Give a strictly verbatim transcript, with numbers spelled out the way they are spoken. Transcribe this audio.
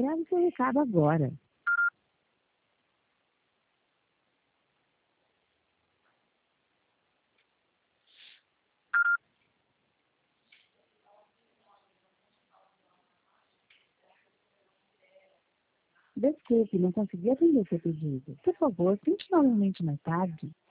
Grave seu recado agora. Desculpe, não consegui atender seu pedido. Por favor, tente novamente mais tarde.